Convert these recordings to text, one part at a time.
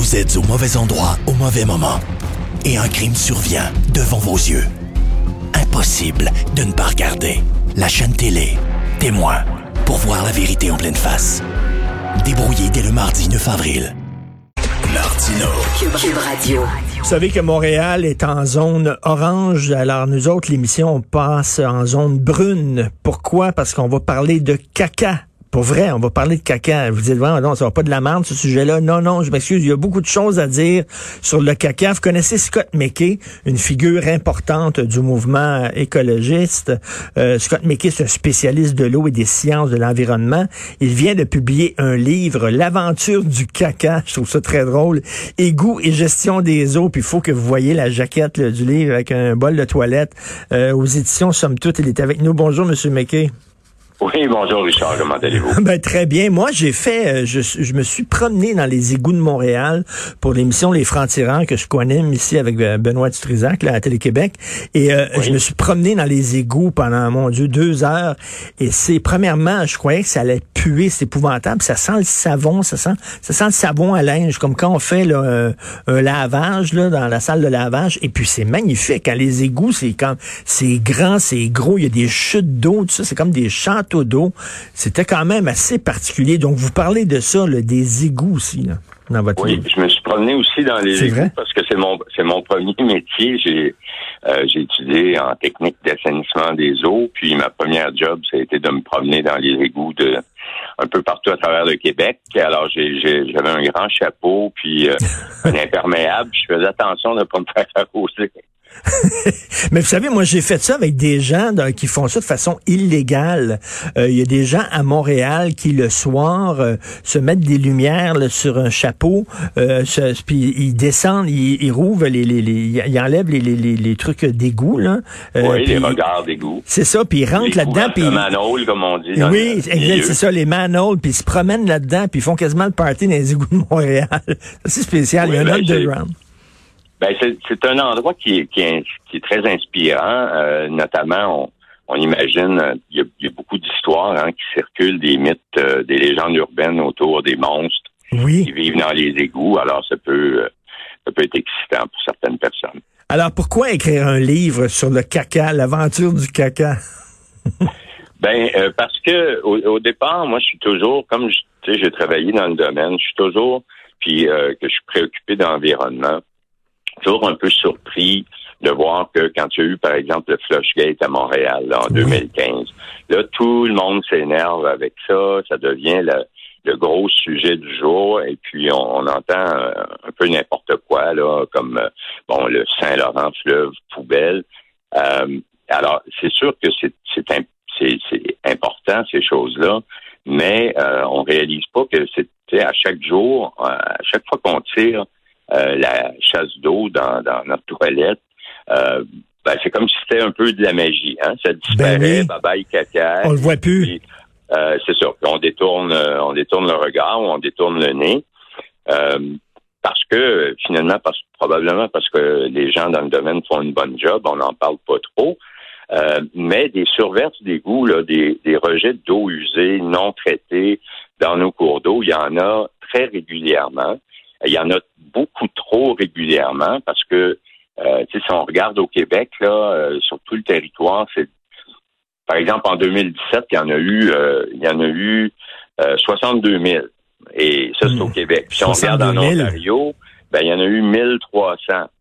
Vous êtes au mauvais endroit au mauvais moment. Et un crime survient devant vos yeux. Impossible de ne pas regarder. La chaîne télé, Témoin, pour voir la vérité en pleine face. Débrouillé dès le mardi 9 avril. Martino. Cube Radio. Vous savez que Montréal est en zone orange, alors nous autres, l'émission, on passe en zone brune. Pourquoi? Parce qu'on va parler de caca. Pour vrai, on va parler de caca. Vous dites, non, ça va pas de la merde, ce sujet-là. Non, je m'excuse, il y a beaucoup de choses à dire sur le caca. Vous connaissez Scott McKay, une figure importante du mouvement écologiste. Scott McKay, c'est un spécialiste de l'eau et des sciences de l'environnement. Il vient de publier un livre, L'aventure du caca. Je trouve ça très drôle. Égouts et gestion des eaux. Puis il faut que vous voyez la jaquette là, du livre avec un bol de toilette. Aux éditions Somme Toute, il est avec nous. Bonjour, Monsieur McKay. Oui, bonjour Richard, comment allez-vous? Très bien. Moi, j'ai fait, je me suis promené dans les égouts de Montréal pour l'émission Les Francs-Tireurs que je connais ici avec Benoît Dutrisac là, à Télé-Québec. Et je me suis promené dans les égouts pendant, mon Dieu, 2 heures. Et premièrement, je croyais que ça allait puer, c'est épouvantable. Ça sent le savon, ça sent le savon à linge, comme quand on fait là, un lavage là, dans la salle de lavage. Et puis c'est magnifique. Hein, les égouts, c'est grand, c'est gros. Il y a des chutes d'eau, tout ça. C'est comme des châteaux d'eau. C'était quand même assez particulier. Donc, vous parlez de ça, là, des égouts aussi, là, dans votre livre. Je me suis promené aussi dans les égouts parce que c'est mon premier métier. J'ai étudié en technique d'assainissement des eaux, puis ma première job, ça a été de me promener dans les égouts un peu partout à travers le Québec. Alors, j'avais un grand chapeau, puis un imperméable. Je faisais attention de ne pas me faire arroser. Mais vous savez, moi, j'ai fait ça avec des gens qui font ça de façon illégale. Il y a des gens à Montréal qui, le soir, se mettent des lumières là, sur un chapeau, puis ils descendent, ils rouvrent, ils enlèvent les trucs d'égout. Là. Oui, les regards d'égout. C'est ça, puis ils rentrent là-dedans. Puis les manholes, comme on dit. Oui, c'est ça, les manholes, puis ils se promènent là-dedans, puis ils font quasiment le party dans les égouts de Montréal. C'est spécial, il y a un underground. C'est un endroit qui est très inspirant, notamment on imagine il y a beaucoup d'histoires qui circulent, des mythes, des légendes urbaines autour des monstres qui vivent dans les égouts. Alors ça peut être excitant pour certaines personnes. Alors pourquoi écrire un livre sur le caca, l'aventure du caca? Parce que au départ, moi je suis toujours, comme j'ai travaillé dans le domaine, je suis toujours que je suis préoccupé d'environnement. Toujours un peu surpris de voir que quand il y a eu, par exemple, le Flushgate à Montréal là, en 2015, là, tout le monde s'énerve avec ça, ça devient le gros sujet du jour, et puis on entend un peu n'importe quoi, là, comme le Saint-Laurent, fleuve, poubelle. Alors, c'est sûr que c'est important, ces choses-là, mais on réalise pas que c'est à chaque jour, à chaque fois qu'on tire la chasse d'eau dans notre toilette, c'est comme si c'était un peu de la magie. Hein? Ça disparaît, bye-bye caca. On le voit plus. Puis, c'est sûr. On détourne le regard ou on détourne le nez. Parce que, finalement, probablement parce que les gens dans le domaine font une bonne job, on n'en parle pas trop. Mais des surverses d'égouts, là, des rejets d'eau usée, non traités dans nos cours d'eau, il y en a très régulièrement. Il y en a beaucoup trop régulièrement parce que, si on regarde au Québec, là, sur tout le territoire, c'est, par exemple, en 2017, il y en a eu 62 000. Et ça, c'est au Québec. Puis si on regarde en Ontario, il y en a eu 1300.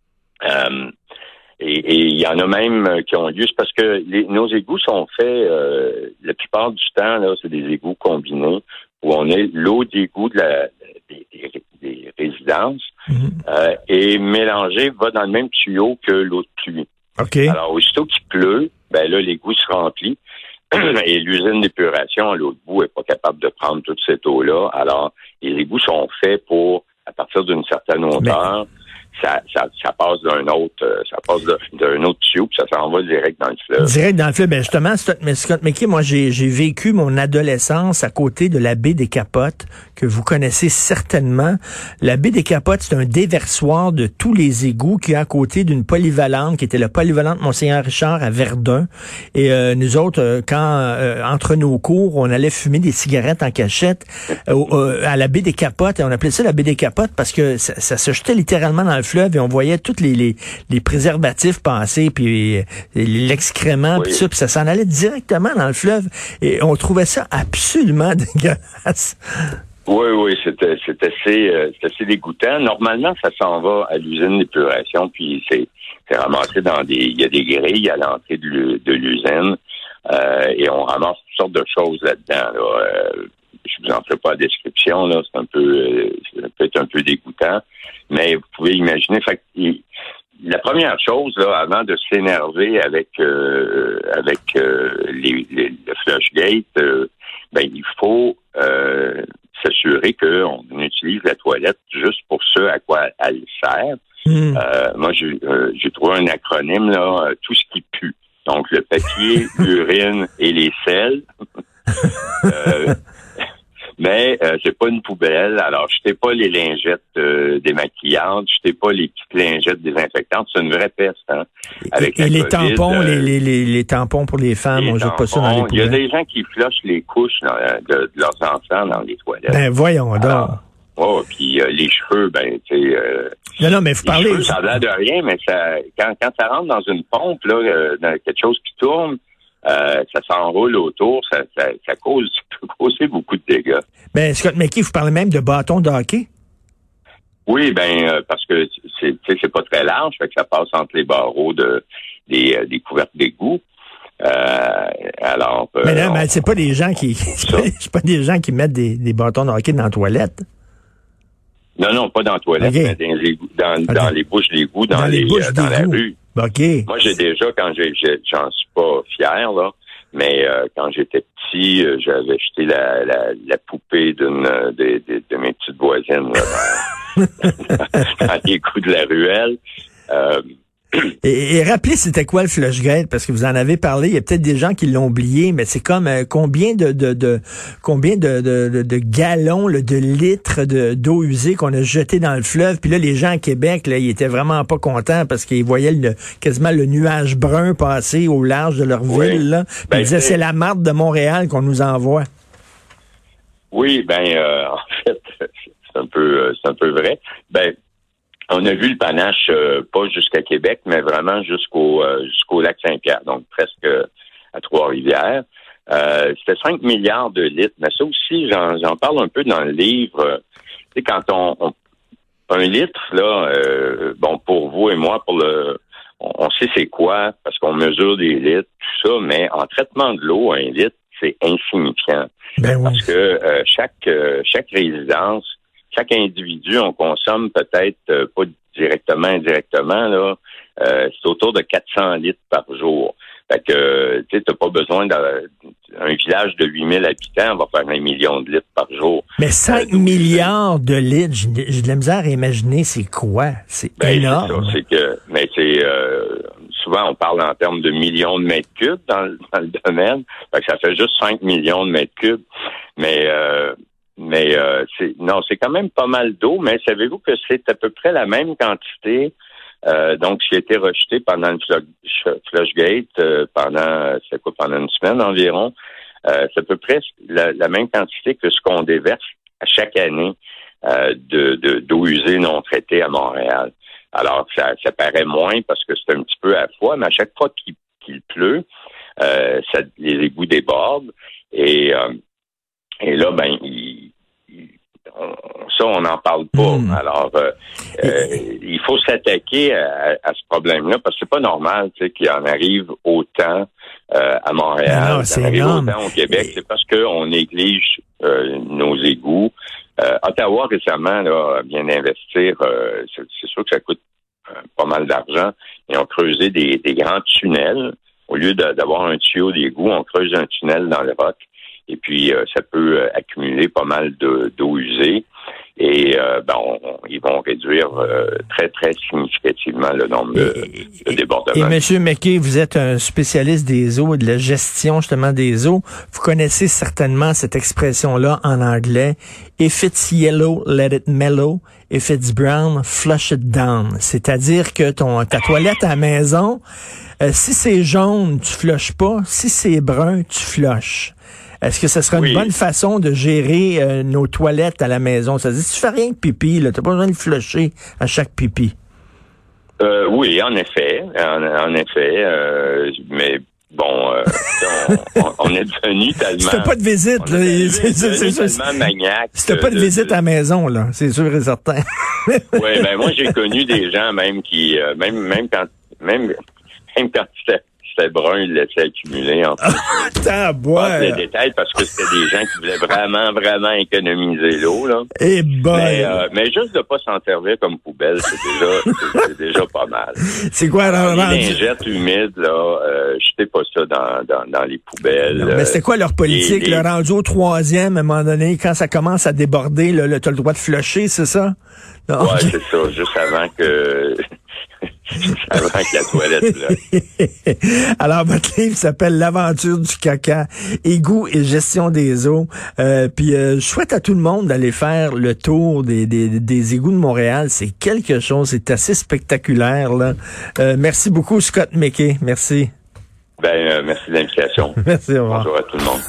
Et il y en a même qui ont lieu, c'est parce que nos égouts sont faits, la plupart du temps, là, c'est des égouts combinés, où on est l'eau d'égout des résidences et mélangée va dans le même tuyau que l'eau de pluie. Okay. Alors, aussitôt qu'il pleut, là, l'égout se remplit et l'usine d'épuration à l'eau de bout n'est pas capable de prendre toute cette eau-là. Alors, les égouts sont faits pour, à partir d'une certaine hauteur, ça passe d'un autre tuyau, puis ça s'en va direct dans le fleuve. Direct dans le fleuve. Ben justement, Scott McKay, moi, j'ai vécu mon adolescence à côté de la baie des Capotes, que vous connaissez certainement. La baie des Capotes, c'est un déversoir de tous les égouts qui est à côté d'une polyvalente, qui était la polyvalente Monseigneur Richard à Verdun. Et nous autres, quand entre nos cours, on allait fumer des cigarettes en cachette à la baie des Capotes, et on appelait ça la baie des Capotes parce que ça se jetait littéralement dans le fleuve et on voyait tous les préservatifs passer, puis l'excrément, puis ça, puis ça s'en allait directement dans le fleuve. Et on trouvait ça absolument dégueulasse. Oui, c'était assez dégoûtant. Normalement, ça s'en va à l'usine d'épuration, puis c'est ramassé il y a des grilles à l'entrée de l'usine, et on ramasse toutes sortes de choses là-dedans, là. Je vous en ferai pas la description, là, ça peut être un peu dégoûtant, mais vous pouvez imaginer, la première chose, là, avant de s'énerver avec le Flushgate, il faut s'assurer qu'on utilise la toilette juste pour ce à quoi elle sert. Moi, j'ai trouvé un acronyme, là, tout ce qui pue. Donc, le papier, l'urine et les selles. Mais c'est pas une poubelle. Alors, jetez pas les lingettes démaquillantes, jetez pas les petites lingettes désinfectantes. C'est une vraie peste, hein. Avec et les COVID, tampons, les tampons pour les femmes, on jette pas ça dans les poubelles. Il y a des gens qui flushent les couches de leurs enfants dans les toilettes. Ben voyons donc. Oh, puis les cheveux, tu sais. Non, mais vous parlez. Cheveux, ça a l'air de rien, mais quand ça rentre dans une pompe, là, dans quelque chose qui tourne. Ça s'enroule autour, ça peut causer beaucoup de dégâts. Ben, Scott McKay, vous parlez même de bâtons de hockey? Oui, parce que c'est pas très large, fait que ça passe entre les barreaux des couvertes d'égout. Mais non, mais c'est pas des gens c'est pas des gens qui mettent des bâtons de hockey dans la toilette. Non, pas dans la toilette, mais dans les bouches d'égout, dans la rue. Okay. Moi, j'ai déjà, j'en suis pas fier, là, mais quand j'étais petit, j'avais jeté la poupée de mes petites voisines là, dans les coups de la ruelle. Et rappelez, c'était quoi le Flushgate? Parce que vous en avez parlé, il y a peut-être des gens qui l'ont oublié, mais c'est comme combien de gallons, là, de litres d'eau usée qu'on a jeté dans le fleuve. Puis là, les gens à Québec, là, ils étaient vraiment pas contents parce qu'ils voyaient quasiment le nuage brun passer au large de leur ville. Là. Puis ils disaient, c'est la marde de Montréal qu'on nous envoie. Oui, en fait, c'est un peu vrai. On a vu le panache, pas jusqu'à Québec, mais vraiment jusqu'au lac Saint-Pierre, donc presque à Trois-Rivières. C'était 5 milliards de litres, mais ça aussi, j'en parle un peu dans le livre. Tu sais, quand un litre, là, pour vous et moi, on sait c'est quoi, parce qu'on mesure des litres, tout ça, mais en traitement de l'eau, un litre, c'est insignifiant. Ben oui. Parce que chaque résidence, chaque individu, on consomme peut-être pas directement, indirectement, là, c'est autour de 400 litres par jour. Fait que, tu sais, t'as pas besoin d'un village de 8000 habitants, va faire 1 million de litres par jour. Mais 5 milliards de litres, j'ai de la misère à imaginer c'est quoi. C'est énorme. C'est ça, souvent on parle en termes de millions de mètres cubes dans le domaine. Fait que ça fait juste 5 millions de mètres cubes. Mais c'est quand même pas mal d'eau, mais savez-vous que c'est à peu près la même quantité, donc qui a été rejeté pendant le Flushgate, pendant une semaine environ. C'est à peu près la même quantité que ce qu'on déverse à chaque année d'eau usée non traitée à Montréal. Alors, ça paraît moins parce que c'est un petit peu à la fois, mais à chaque fois qu'il pleut, les égouts débordent et là, on n'en parle pas. Alors, il faut s'attaquer à ce problème-là parce que c'est pas normal, tu sais, qu'il en arrive autant à Montréal, qu'il en arrive autant au Québec. C'est parce qu'on néglige nos égouts. Ottawa récemment là vient d'investir. C'est sûr que ça coûte pas mal d'argent. Ils ont creusé des grands tunnels. Au lieu d'avoir un tuyau d'égout, on creuse un tunnel dans le roc. Et puis, ça peut accumuler pas mal d'eau usée. Et ils vont réduire très, très significativement le nombre de débordements. Et M. McKay, vous êtes un spécialiste des eaux et de la gestion justement des eaux. Vous connaissez certainement cette expression-là en anglais. If it's yellow, let it mellow. If it's brown, flush it down. C'est-à-dire que ta toilette à la maison, si c'est jaune, tu flushes pas. Si c'est brun, tu flushes. Est-ce que ce serait une bonne façon de gérer nos toilettes à la maison? Ça veut dire, si tu fais rien que pipi, là, t'as pas besoin de flusher à chaque pipi. Oui, en effet. Mais bon, on est devenu tellement... Si t'as pas de visite, là, c'est tellement maniaque. Si t'as pas de visite à la maison, là, c'est sûr et certain. Oui, ben moi, j'ai connu des gens même qui... Même quand c'était brun, ils le laissaient accumuler. En fait. Pas les détails parce que c'était des gens qui voulaient vraiment, vraiment économiser l'eau, là. Et mais juste de pas s'en servir comme poubelle, c'est déjà pas mal. C'est quoi, les lingettes humides, là, jetez pas ça dans les poubelles. Non, mais c'est quoi leur politique? Le rendu au 3e, à un moment donné, quand ça commence à déborder, là, t'as le droit de flusher, c'est ça? Oui, c'est ça, juste avant que la toilette, là. Alors, votre livre s'appelle L'aventure du caca, égouts et gestion des eaux. Puis je souhaite à tout le monde d'aller faire le tour des égouts de Montréal. C'est quelque chose, c'est assez spectaculaire, là. Merci beaucoup, Scott McKay. Merci. Merci de l'invitation. Merci, au revoir. Bonjour à tout le monde.